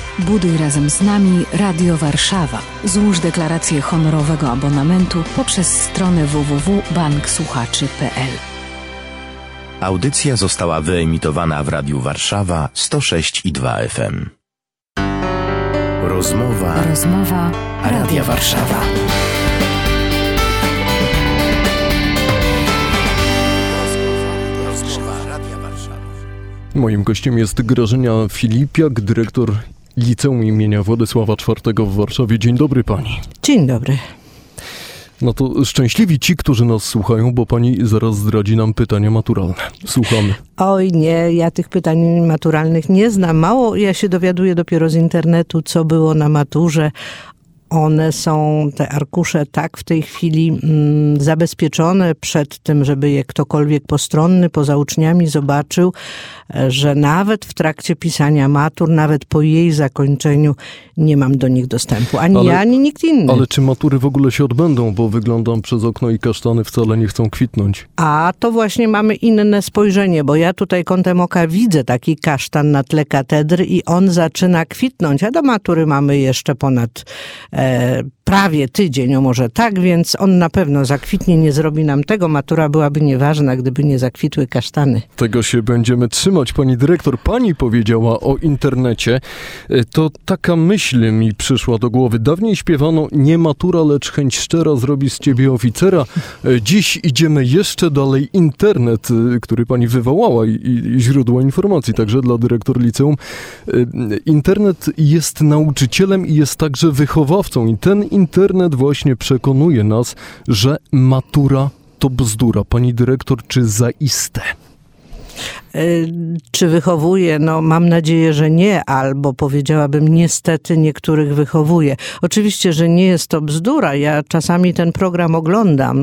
Buduj razem z nami Radio Warszawa. Złóż deklarację honorowego abonamentu poprzez stronę www.banksłuchaczy.pl. Audycja została wyemitowana w Radiu Warszawa 106,2 FM. Rozmowa Radia Warszawa. Moim gościem jest Grażyna Filipiak, dyrektor Liceum imienia Władysława IV w Warszawie. Dzień dobry pani. Dzień dobry. No to szczęśliwi ci, którzy nas słuchają, bo pani zaraz zdradzi nam pytania maturalne. Słuchamy. Oj nie, ja tych pytań maturalnych nie znam. Mało, ja się dowiaduję dopiero z internetu, co było na maturze. One są, te arkusze, tak w tej chwili zabezpieczone przed tym, żeby je ktokolwiek postronny poza uczniami zobaczył, że nawet w trakcie pisania matur, nawet po jej zakończeniu nie mam do nich dostępu. Ani ja, ani nikt inny. Ale czy matury w ogóle się odbędą? Bo wyglądam przez okno i kasztany wcale nie chcą kwitnąć. A to właśnie mamy inne spojrzenie, bo ja tutaj kątem oka widzę taki kasztan na tle katedry i on zaczyna kwitnąć, a do matury mamy jeszcze ponad prawie tydzień, o może tak, więc on na pewno zakwitnie, nie zrobi nam tego. Matura byłaby nieważna, gdyby nie zakwitły kasztany. Tego się będziemy trzymać. Pani dyrektor, pani powiedziała o internecie. To taka myśl mi przyszła do głowy. Dawniej śpiewano: nie matura, lecz chęć szczera zrobi z ciebie oficera. Dziś idziemy jeszcze dalej. Internet, który pani wywołała i źródło informacji, także dla dyrektor liceum. Internet jest nauczycielem i jest także wychowawcą. I ten internet właśnie przekonuje nas, że matura to bzdura. Pani dyrektor, czy zaiste? Czy wychowuje? No mam nadzieję, że nie, albo powiedziałabym niestety niektórych wychowuje. Oczywiście, że nie jest to bzdura. Ja czasami ten program oglądam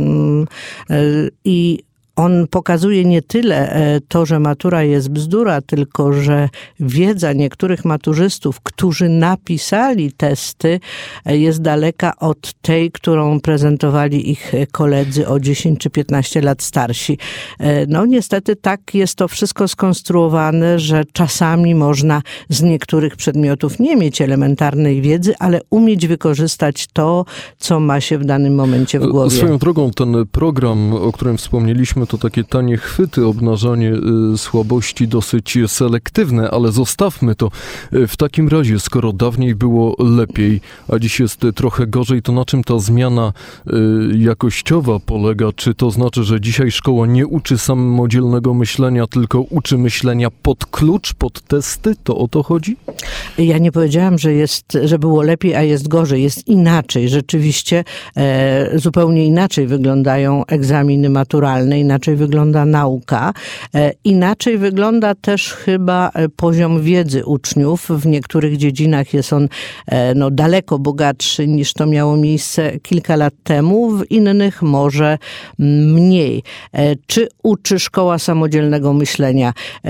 i on pokazuje nie tyle to, że matura jest bzdura, tylko że wiedza niektórych maturzystów, którzy napisali testy, jest daleka od tej, którą prezentowali ich koledzy o 10 czy 15 lat starsi. No niestety tak jest to wszystko skonstruowane, że czasami można z niektórych przedmiotów nie mieć elementarnej wiedzy, ale umieć wykorzystać to, co ma się w danym momencie w głowie. Swoją drogą ten program, o którym wspomnieliśmy, to takie tanie chwyty, obnażanie słabości dosyć selektywne, ale zostawmy to. W takim razie, skoro dawniej było lepiej, a dziś jest trochę gorzej, to na czym ta zmiana jakościowa polega? Czy to znaczy, że dzisiaj szkoła nie uczy samodzielnego myślenia, tylko uczy myślenia pod klucz, pod testy? To o to chodzi? Ja nie powiedziałam, że było lepiej, a jest gorzej. Jest inaczej. Rzeczywiście zupełnie inaczej wyglądają egzaminy maturalne, inaczej wygląda nauka. Inaczej wygląda też chyba poziom wiedzy uczniów. W niektórych dziedzinach jest on daleko bogatszy niż to miało miejsce kilka lat temu, w innych może mniej. Czy uczy szkoła samodzielnego myślenia?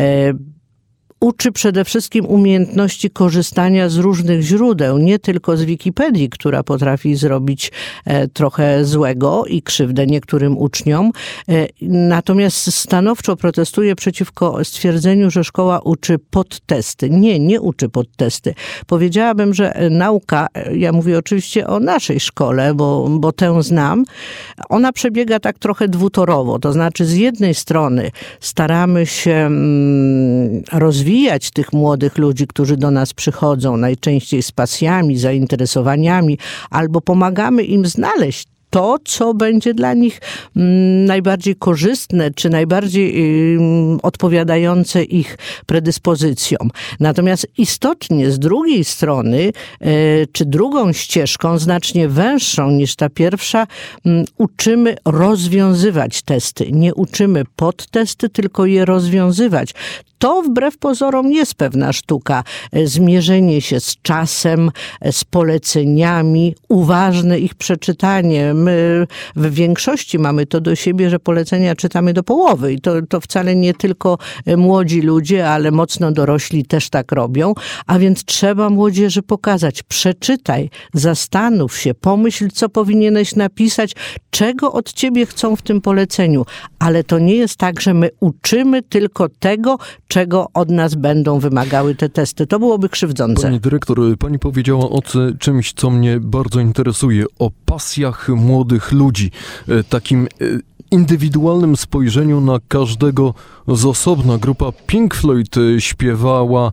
Uczy przede wszystkim umiejętności korzystania z różnych źródeł, nie tylko z Wikipedii, która potrafi zrobić trochę złego i krzywdę niektórym uczniom. Natomiast stanowczo protestuję przeciwko stwierdzeniu, że szkoła uczy podtesty. Nie uczy podtesty. Powiedziałabym, że nauka, ja mówię oczywiście o naszej szkole, bo tę znam, ona przebiega tak trochę dwutorowo. To znaczy z jednej strony staramy się rozwijać tych młodych ludzi, którzy do nas przychodzą, najczęściej z pasjami, zainteresowaniami, albo pomagamy im znaleźć to, co będzie dla nich najbardziej korzystne, czy najbardziej odpowiadające ich predyspozycjom. Natomiast istotnie z drugiej strony, czy drugą ścieżką, znacznie węższą niż ta pierwsza, uczymy rozwiązywać testy. Nie uczymy podtesty, tylko je rozwiązywać. To wbrew pozorom jest pewna sztuka. Zmierzenie się z czasem, z poleceniami, uważne ich przeczytanie. My w większości mamy to do siebie, że polecenia czytamy do połowy i to wcale nie tylko młodzi ludzie, ale mocno dorośli też tak robią. A więc trzeba młodzieży pokazać: przeczytaj, zastanów się, pomyśl, co powinieneś napisać, czego od ciebie chcą w tym poleceniu. Ale to nie jest tak, że my uczymy tylko tego, czego od nas będą wymagały te testy. To byłoby krzywdzące. Pani dyrektor, pani powiedziała o czymś, co mnie bardzo interesuje, o pasjach młodych ludzi, takim indywidualnym spojrzeniu na każdego z osobna. Grupa Pink Floyd śpiewała,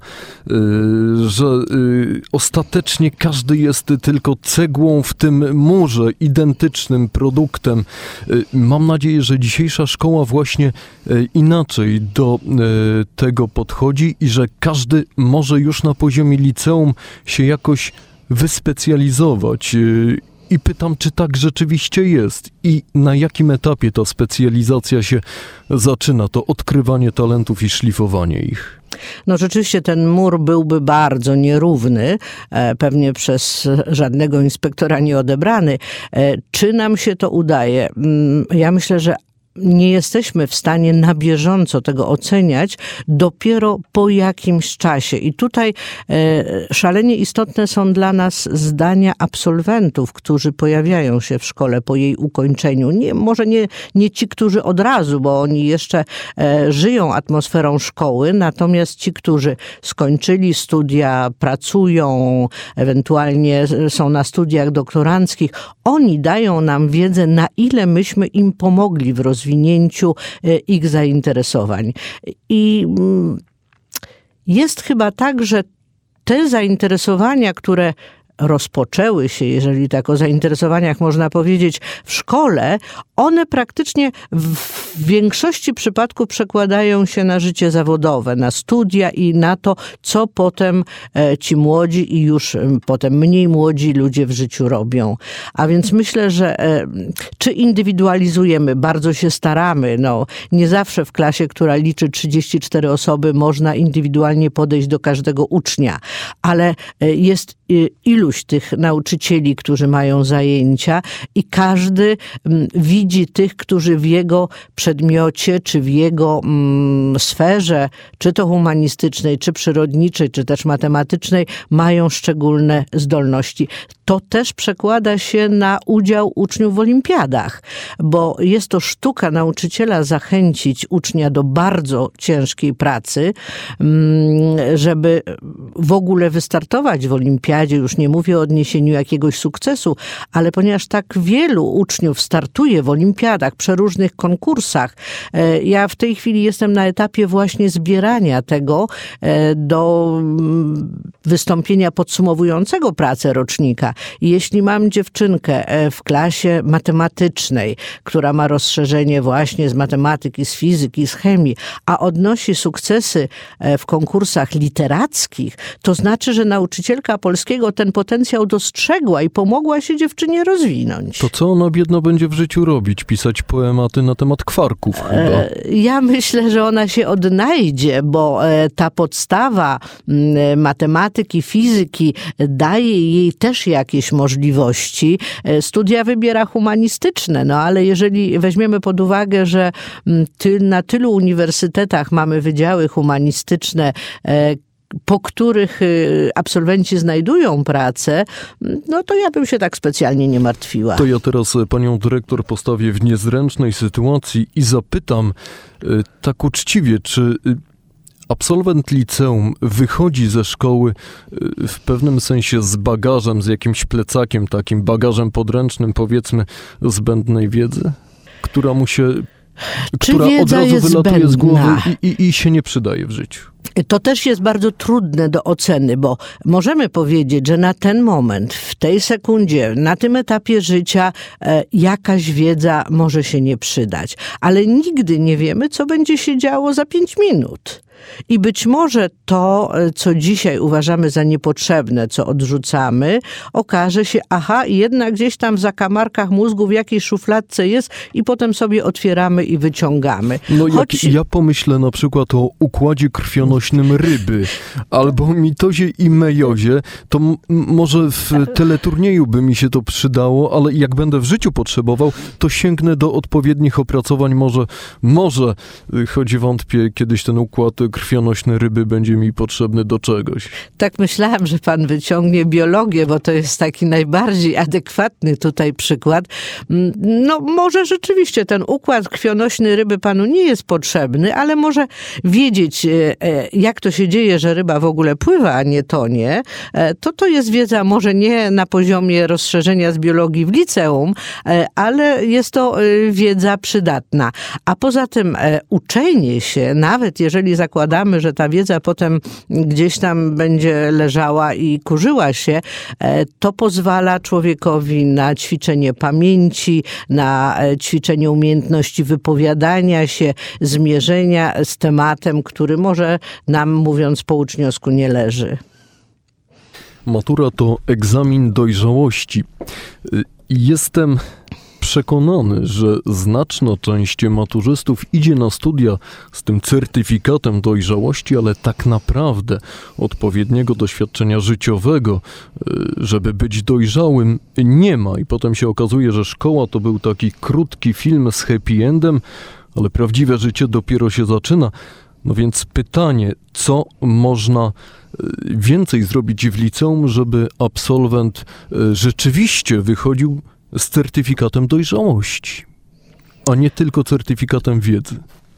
że ostatecznie każdy jest tylko cegłą w tym murze, identycznym produktem. Mam nadzieję, że dzisiejsza szkoła właśnie inaczej do tego podchodzi i że każdy może już na poziomie liceum się jakoś wyspecjalizować. I pytam, czy tak rzeczywiście jest i na jakim etapie ta specjalizacja się zaczyna, to odkrywanie talentów i szlifowanie ich? No rzeczywiście ten mur byłby bardzo nierówny, pewnie przez żadnego inspektora nie odebrany. Czy nam się to udaje? Ja myślę, że nie jesteśmy w stanie na bieżąco tego oceniać dopiero po jakimś czasie. I tutaj szalenie istotne są dla nas zdania absolwentów, którzy pojawiają się w szkole po jej ukończeniu. Może nie ci, którzy od razu, bo oni jeszcze żyją atmosferą szkoły, natomiast ci, którzy skończyli studia, pracują, ewentualnie są na studiach doktoranckich, oni dają nam wiedzę, na ile myśmy im pomogli w rozwijaniu ich zainteresowań. I jest chyba tak, że te zainteresowania, które rozpoczęły się, jeżeli tak o zainteresowaniach można powiedzieć, w szkole, one praktycznie w większości przypadków przekładają się na życie zawodowe, na studia i na to, co potem ci młodzi i już potem mniej młodzi ludzie w życiu robią. A więc myślę, że czy indywidualizujemy, bardzo się staramy, nie zawsze w klasie, która liczy 34 osoby, można indywidualnie podejść do każdego ucznia, ale jest iluś tych nauczycieli, którzy mają zajęcia i każdy widzi tych, którzy w jego przedmiocie, czy w jego sferze, czy to humanistycznej, czy przyrodniczej, czy też matematycznej, mają szczególne zdolności. To też przekłada się na udział uczniów w olimpiadach, bo jest to sztuka nauczyciela zachęcić ucznia do bardzo ciężkiej pracy, żeby w ogóle wystartować w olimpiadzie. Już nie mówię o odniesieniu jakiegoś sukcesu, ale ponieważ tak wielu uczniów startuje w olimpiadach, przeróżnych konkursach, ja w tej chwili jestem na etapie właśnie zbierania tego do wystąpienia podsumowującego pracę rocznika. I jeśli mam dziewczynkę w klasie matematycznej, która ma rozszerzenie właśnie z matematyki, z fizyki, z chemii, a odnosi sukcesy w konkursach literackich, to znaczy, że nauczycielka polskiego ten potencjał dostrzegła i pomogła się dziewczynie rozwinąć. To co ona biedna będzie w życiu robić? Pisać poematy na temat kwarków chyba? Ja myślę, że ona się odnajdzie, bo ta podstawa matematyki, fizyki daje jej też jakieś możliwości. Studia wybiera humanistyczne, ale jeżeli weźmiemy pod uwagę, że na tylu uniwersytetach mamy wydziały humanistyczne, po których absolwenci znajdują pracę, to ja bym się tak specjalnie nie martwiła. To ja teraz panią dyrektor postawię w niezręcznej sytuacji i zapytam tak uczciwie, czy absolwent liceum wychodzi ze szkoły w pewnym sensie z bagażem, z jakimś plecakiem, takim bagażem podręcznym, powiedzmy, zbędnej wiedzy, która mu się... która od razu wylatuje z głowy i się nie przydaje w życiu. To też jest bardzo trudne do oceny, bo możemy powiedzieć, że na ten moment, w tej sekundzie, na tym etapie życia jakaś wiedza może się nie przydać. Ale nigdy nie wiemy, co będzie się działo za 5 minut. I być może to, co dzisiaj uważamy za niepotrzebne, co odrzucamy, okaże się, jednak gdzieś tam w zakamarkach mózgu w jakiejś szufladce jest i potem sobie otwieramy i wyciągamy. Jak ja pomyślę na przykład o układzie krwionośnym ryby, albo mitozie i mejozie, to może w teleturnieju by mi się to przydało, ale jak będę w życiu potrzebował, to sięgnę do odpowiednich opracowań, może, choć wątpię, kiedyś ten układ te krwionośne ryby będzie mi potrzebny do czegoś. Tak myślałam, że pan wyciągnie biologię, bo to jest taki najbardziej adekwatny tutaj przykład. No może rzeczywiście ten układ krwionośny ryby panu nie jest potrzebny, ale może wiedzieć, jak to się dzieje, że ryba w ogóle pływa, a nie tonie. To jest wiedza może nie na poziomie rozszerzenia z biologii w liceum, ale jest to wiedza przydatna. A poza tym uczenie się, nawet jeżeli zakładamy, że ta wiedza potem gdzieś tam będzie leżała i kurzyła się, to pozwala człowiekowi na ćwiczenie pamięci, na ćwiczenie umiejętności wypowiadania się, zmierzenia z tematem, który może nam, mówiąc po uczniowsku, nie leży. Matura to egzamin dojrzałości. Jestem przekonany, że znaczna część maturzystów idzie na studia z tym certyfikatem dojrzałości, ale tak naprawdę odpowiedniego doświadczenia życiowego, żeby być dojrzałym, nie ma. I potem się okazuje, że szkoła to był taki krótki film z happy endem, ale prawdziwe życie dopiero się zaczyna. No więc pytanie, co można więcej zrobić w liceum, żeby absolwent rzeczywiście wychodził z certyfikatem dojrzałości, a nie tylko certyfikatem wiedzy?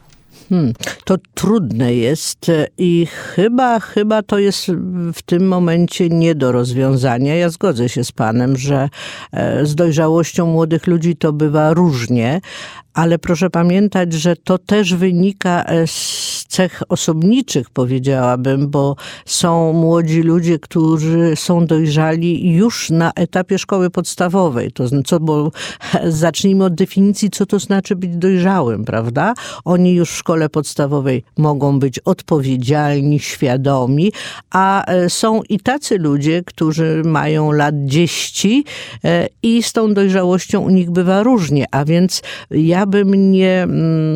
To trudne jest i chyba to jest w tym momencie nie do rozwiązania. Ja zgodzę się z panem, że z dojrzałością młodych ludzi to bywa różnie, ale proszę pamiętać, że to też wynika z cech osobniczych, powiedziałabym, bo są młodzi ludzie, którzy są dojrzali już na etapie szkoły podstawowej. To znaczy, bo zacznijmy od definicji, co to znaczy być dojrzałym, prawda? Oni już w szkole podstawowej mogą być odpowiedzialni, świadomi, a są i tacy ludzie, którzy mają lat 10 i z tą dojrzałością u nich bywa różnie, a więc ja bym nie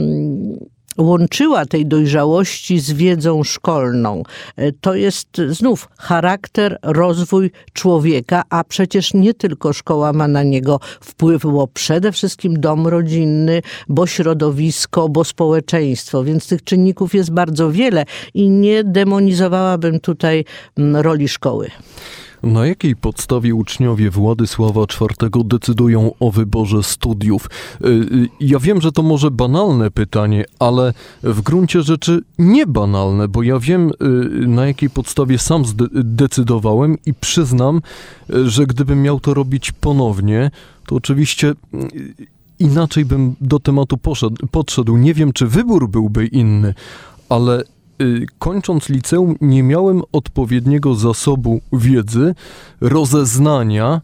łączyła tej dojrzałości z wiedzą szkolną. To jest znów charakter, rozwój człowieka, a przecież nie tylko szkoła ma na niego wpływ, bo przede wszystkim dom rodzinny, bo środowisko, bo społeczeństwo, więc tych czynników jest bardzo wiele i nie demonizowałabym tutaj roli szkoły. Na jakiej podstawie uczniowie Władysława IV decydują o wyborze studiów? Ja wiem, że to może banalne pytanie, ale w gruncie rzeczy nie banalne, bo ja wiem, na jakiej podstawie sam decydowałem i przyznam, że gdybym miał to robić ponownie, to oczywiście inaczej bym do tematu podszedł. Nie wiem, czy wybór byłby inny, ale kończąc liceum nie miałem odpowiedniego zasobu wiedzy, rozeznania,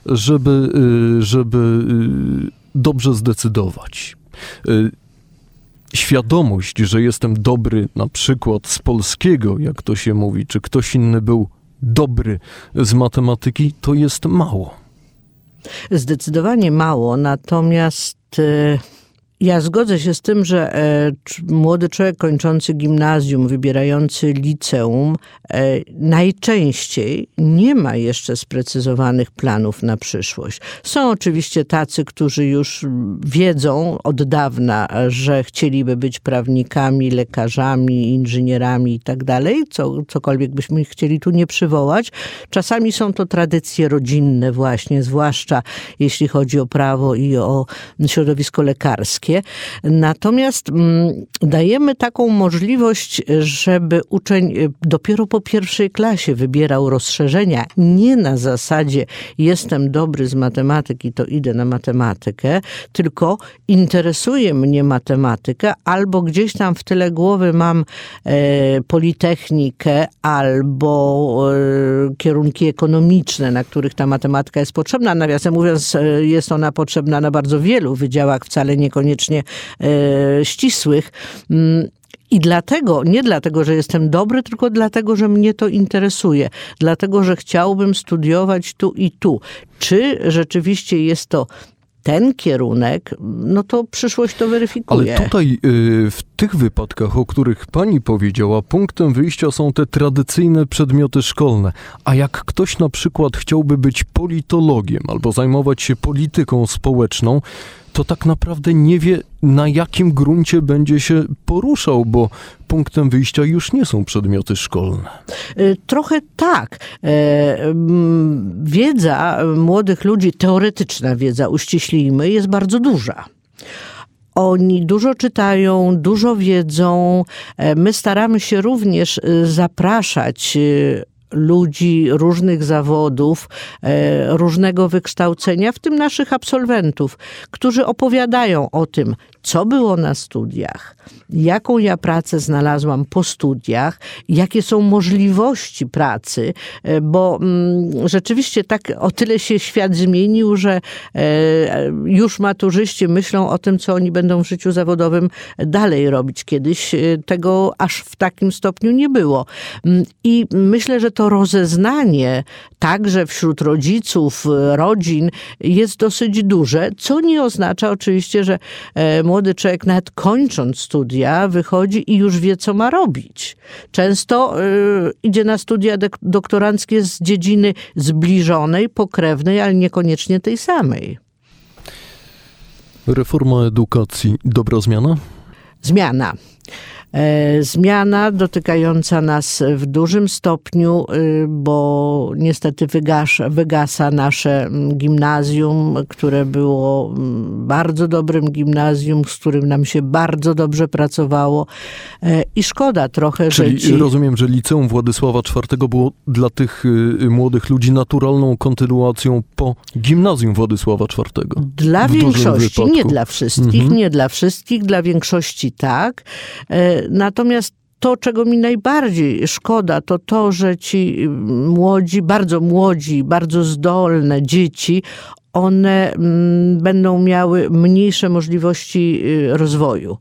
żeby dobrze zdecydować. Świadomość, że jestem dobry na przykład z polskiego, jak to się mówi, czy ktoś inny był dobry z matematyki, to jest mało. Zdecydowanie mało, natomiast ja zgodzę się z tym, że młody człowiek kończący gimnazjum, wybierający liceum, najczęściej nie ma jeszcze sprecyzowanych planów na przyszłość. Są oczywiście tacy, którzy już wiedzą od dawna, że chcieliby być prawnikami, lekarzami, inżynierami i tak dalej, cokolwiek byśmy chcieli tu nie przywołać. Czasami są to tradycje rodzinne właśnie, zwłaszcza jeśli chodzi o prawo i o środowisko lekarskie. Natomiast dajemy taką możliwość, żeby uczeń dopiero po pierwszej klasie wybierał rozszerzenia, nie na zasadzie jestem dobry z matematyki, to idę na matematykę, tylko interesuje mnie matematyka, albo gdzieś tam w tyle głowy mam politechnikę, albo kierunki ekonomiczne, na których ta matematyka jest potrzebna. Nawiasem mówiąc, jest ona potrzebna na bardzo wielu wydziałach, wcale niekoniecznie ścisłych. I dlatego, nie dlatego, że jestem dobry, tylko dlatego, że mnie to interesuje. Dlatego, że chciałbym studiować tu i tu. Czy rzeczywiście jest to ten kierunek, no to przyszłość to weryfikuje. Ale tutaj w tych wypadkach, o których pani powiedziała, punktem wyjścia są te tradycyjne przedmioty szkolne. A jak ktoś na przykład chciałby być politologiem albo zajmować się polityką społeczną, to tak naprawdę nie wie, na jakim gruncie będzie się poruszał, bo punktem wyjścia już nie są przedmioty szkolne. Trochę tak. Wiedza młodych ludzi, teoretyczna wiedza, uściślijmy, jest bardzo duża. Oni dużo czytają, dużo wiedzą. My staramy się również zapraszać ludzi różnych zawodów, różnego wykształcenia, w tym naszych absolwentów, którzy opowiadają o tym, co było na studiach, jaką ja pracę znalazłam po studiach, jakie są możliwości pracy, bo rzeczywiście tak o tyle się świat zmienił, że już maturzyści myślą o tym, co oni będą w życiu zawodowym dalej robić. Kiedyś tego aż w takim stopniu nie było. I myślę, że to rozeznanie także wśród rodziców, rodzin jest dosyć duże, co nie oznacza oczywiście, że młody człowiek nawet kończąc studia wychodzi i już wie, co ma robić. Często idzie na studia doktoranckie z dziedziny zbliżonej, pokrewnej, ale niekoniecznie tej samej. Reforma edukacji, dobra zmiana? Zmiana. Zmiana dotykająca nas w dużym stopniu, bo niestety wygasa nasze gimnazjum, które było bardzo dobrym gimnazjum, z którym nam się bardzo dobrze pracowało i szkoda trochę, Czyli rozumiem, że liceum Władysława IV było dla tych młodych ludzi naturalną kontynuacją po gimnazjum Władysława IV. Dla większości, nie dla wszystkich, nie dla wszystkich, dla większości tak. Natomiast to, czego mi najbardziej szkoda, to to, że ci młodzi, bardzo zdolne dzieci, one będą miały mniejsze możliwości rozwoju,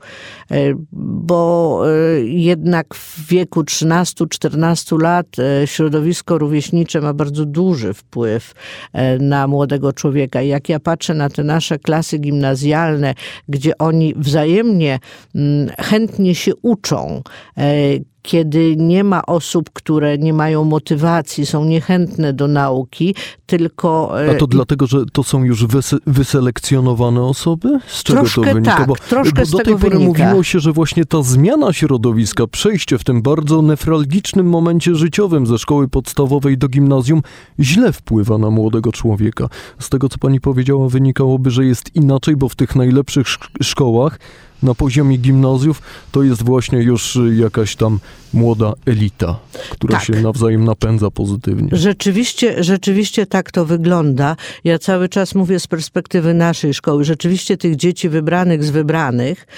bo jednak w wieku 13-14 lat środowisko rówieśnicze ma bardzo duży wpływ na młodego człowieka. Jak ja patrzę na te nasze klasy gimnazjalne, gdzie oni wzajemnie chętnie się uczą, kiedy nie ma osób, które nie mają motywacji, są niechętne do nauki, tylko... A to dlatego, że to są już wyselekcjonowane osoby? Z czego troszkę to wynika? Tak, troszkę bo do tej pory mówiło się, że właśnie ta zmiana środowiska, przejście w tym bardzo newralgicznym momencie życiowym ze szkoły podstawowej do gimnazjum źle wpływa na młodego człowieka. Z tego, co pani powiedziała, wynikałoby, że jest inaczej, bo w tych najlepszych szkołach na poziomie gimnazjów to jest właśnie już jakaś tam młoda elita, która się nawzajem napędza pozytywnie. Rzeczywiście tak to wygląda. Ja cały czas mówię z perspektywy naszej szkoły. Rzeczywiście tych dzieci wybranych z wybranych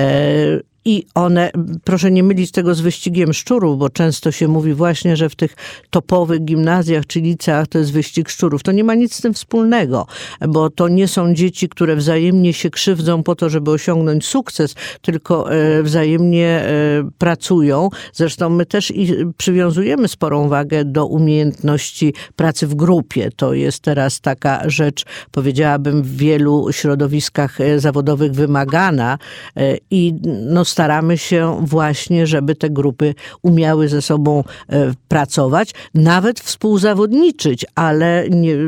i one, proszę nie mylić tego z wyścigiem szczurów, bo często się mówi właśnie, że w tych topowych gimnazjach czy liceach to jest wyścig szczurów. To nie ma nic z tym wspólnego, bo to nie są dzieci, które wzajemnie się krzywdzą po to, żeby osiągnąć sukces, tylko wzajemnie pracują. Zresztą my też przywiązujemy sporą wagę do umiejętności pracy w grupie. To jest teraz taka rzecz, powiedziałabym, w wielu środowiskach zawodowych wymagana i staramy się właśnie, żeby te grupy umiały ze sobą pracować, nawet współzawodniczyć, ale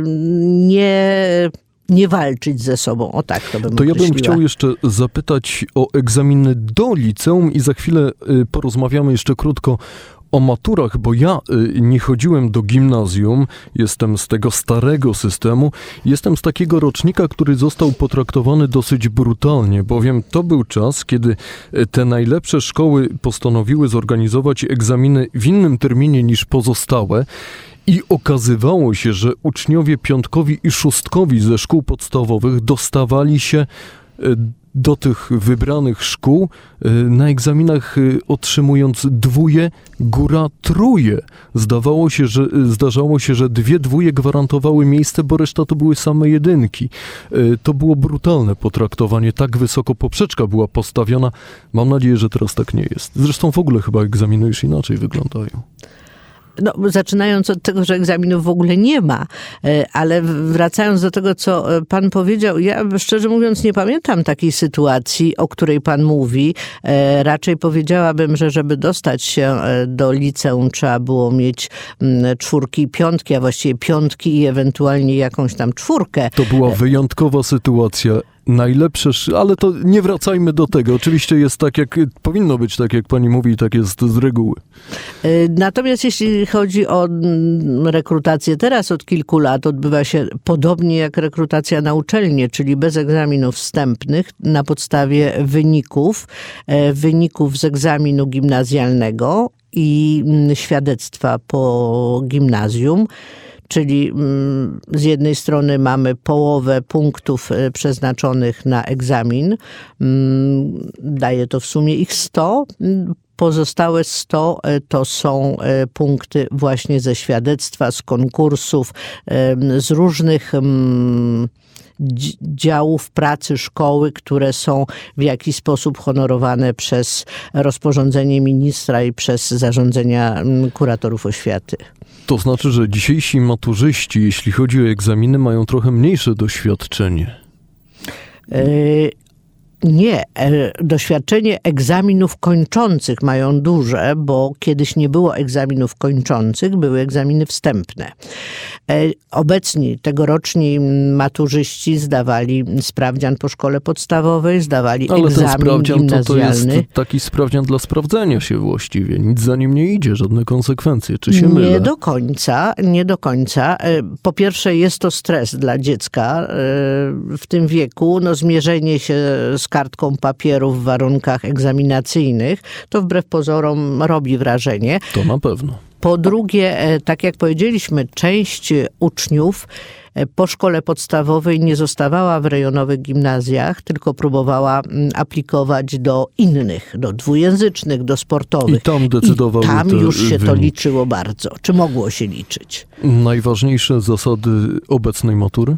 nie walczyć ze sobą. O tak to bym określiła. Ja bym chciał jeszcze zapytać o egzaminy do liceum i za chwilę porozmawiamy jeszcze krótko o maturach, bo ja nie chodziłem do gimnazjum, jestem z tego starego systemu, jestem z takiego rocznika, który został potraktowany dosyć brutalnie, bowiem to był czas, kiedy te najlepsze szkoły postanowiły zorganizować egzaminy w innym terminie niż pozostałe i okazywało się, że uczniowie piątkowi i szóstkowi ze szkół podstawowych dostawali się do tych wybranych szkół na egzaminach otrzymując 2, góra 3. Zdarzało się, że 2 2 gwarantowały miejsce, bo reszta to były same 1. To było brutalne potraktowanie. Tak wysoko poprzeczka była postawiona. Mam nadzieję, że teraz tak nie jest. Zresztą w ogóle chyba egzaminy już inaczej wyglądają. No, zaczynając od tego, że egzaminów w ogóle nie ma, ale wracając do tego, co pan powiedział, ja szczerze mówiąc nie pamiętam takiej sytuacji, o której pan mówi. Raczej powiedziałabym, że żeby dostać się do liceum trzeba było mieć 4 i 5, a właściwie 5 i ewentualnie jakąś tam 4. To była wyjątkowa sytuacja. Najlepsze, ale to nie wracajmy do tego. Oczywiście jest tak, jak powinno być, tak jak pani mówi, tak jest z reguły. Natomiast jeśli chodzi o rekrutację teraz od kilku lat, odbywa się podobnie jak rekrutacja na uczelnię, czyli bez egzaminów wstępnych, na podstawie wyników z egzaminu gimnazjalnego i świadectwa po gimnazjum. Czyli z jednej strony mamy połowę punktów przeznaczonych na egzamin, daje to w sumie ich 100, pozostałe 100 to są punkty właśnie ze świadectwa, z konkursów, z różnych działów pracy szkoły, które są w jakiś sposób honorowane przez rozporządzenie ministra i przez zarządzenia kuratorów oświaty. To znaczy, że dzisiejsi maturzyści, jeśli chodzi o egzaminy, mają trochę mniejsze doświadczenie. Nie, doświadczenie egzaminów kończących mają duże, bo kiedyś nie było egzaminów kończących, były egzaminy wstępne. Obecni, tegoroczni maturzyści zdawali sprawdzian po szkole podstawowej, zdawali egzamin gimnazjalny. To jest taki sprawdzian dla sprawdzenia się właściwie. Nic za nim nie idzie, żadne konsekwencje. Czy się mylę? Nie do końca. Po pierwsze jest to stres dla dziecka w tym wieku. Zmierzenie się z kartką papieru w warunkach egzaminacyjnych, to wbrew pozorom robi wrażenie. To na pewno. Po drugie, tak jak powiedzieliśmy, część uczniów po szkole podstawowej nie zostawała w rejonowych gimnazjach, tylko próbowała aplikować do innych, do dwujęzycznych, do sportowych. I tam decydowały tam już się wyniki. To liczyło bardzo. Czy mogło się liczyć? Najważniejsze zasady obecnej matury?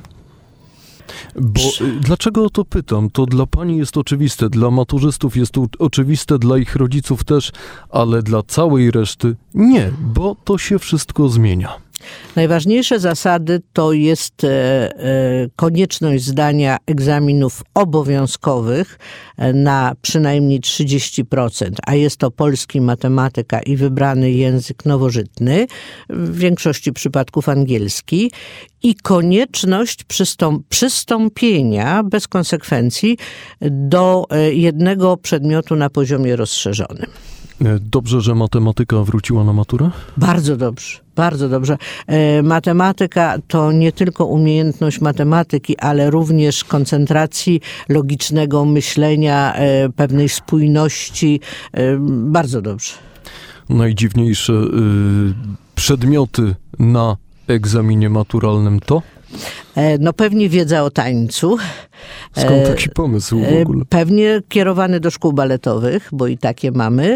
Bo dlaczego o to pytam? To dla pani jest oczywiste, dla maturzystów jest to oczywiste, dla ich rodziców też, ale dla całej reszty nie, bo to się wszystko zmienia. Najważniejsze zasady to jest konieczność zdania egzaminów obowiązkowych na przynajmniej 30%, a jest to polski, matematyka i wybrany język nowożytny, w większości przypadków angielski, i konieczność przystąpienia bez konsekwencji do jednego przedmiotu na poziomie rozszerzonym. Dobrze, że matematyka wróciła na maturę? Bardzo dobrze, bardzo dobrze. Matematyka to nie tylko umiejętność matematyki, ale również koncentracji, logicznego myślenia, pewnej spójności. Bardzo dobrze. Najdziwniejsze przedmioty na egzaminie maturalnym to? Pewnie wiedza o tańcu. Skąd taki pomysł w ogóle? Pewnie kierowany do szkół baletowych, bo i takie mamy.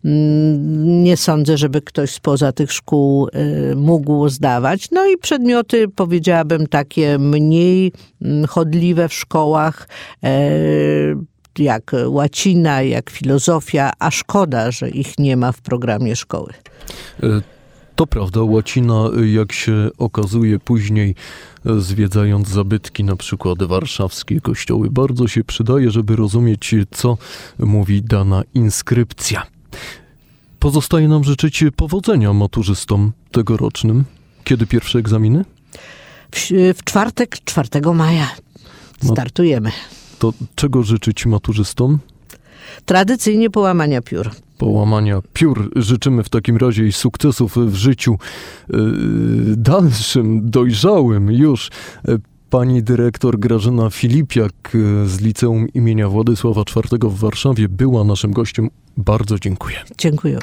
Nie sądzę, żeby ktoś spoza tych szkół mógł zdawać. I przedmioty, powiedziałabym, takie mniej chodliwe w szkołach, jak łacina, jak filozofia, a szkoda, że ich nie ma w programie szkoły. To prawda, łacina, jak się okazuje później, zwiedzając zabytki, na przykład warszawskie kościoły, bardzo się przydaje, żeby rozumieć, co mówi dana inskrypcja. Pozostaje nam życzyć powodzenia maturzystom tegorocznym. Kiedy pierwsze egzaminy? W czwartek, 4 maja. Startujemy. To czego życzyć maturzystom? Tradycyjnie połamania piór. Połamania piór. Życzymy w takim razie i sukcesów w życiu dalszym, dojrzałym już. Pani dyrektor Grażyna Filipiak z Liceum imienia Władysława IV w Warszawie była naszym gościem. Bardzo dziękuję. Dziękuję.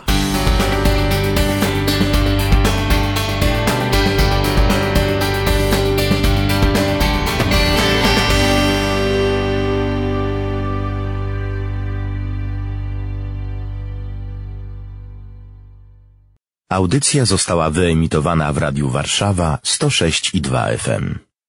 Audycja została wyemitowana w Radiu Warszawa 106,2 FM.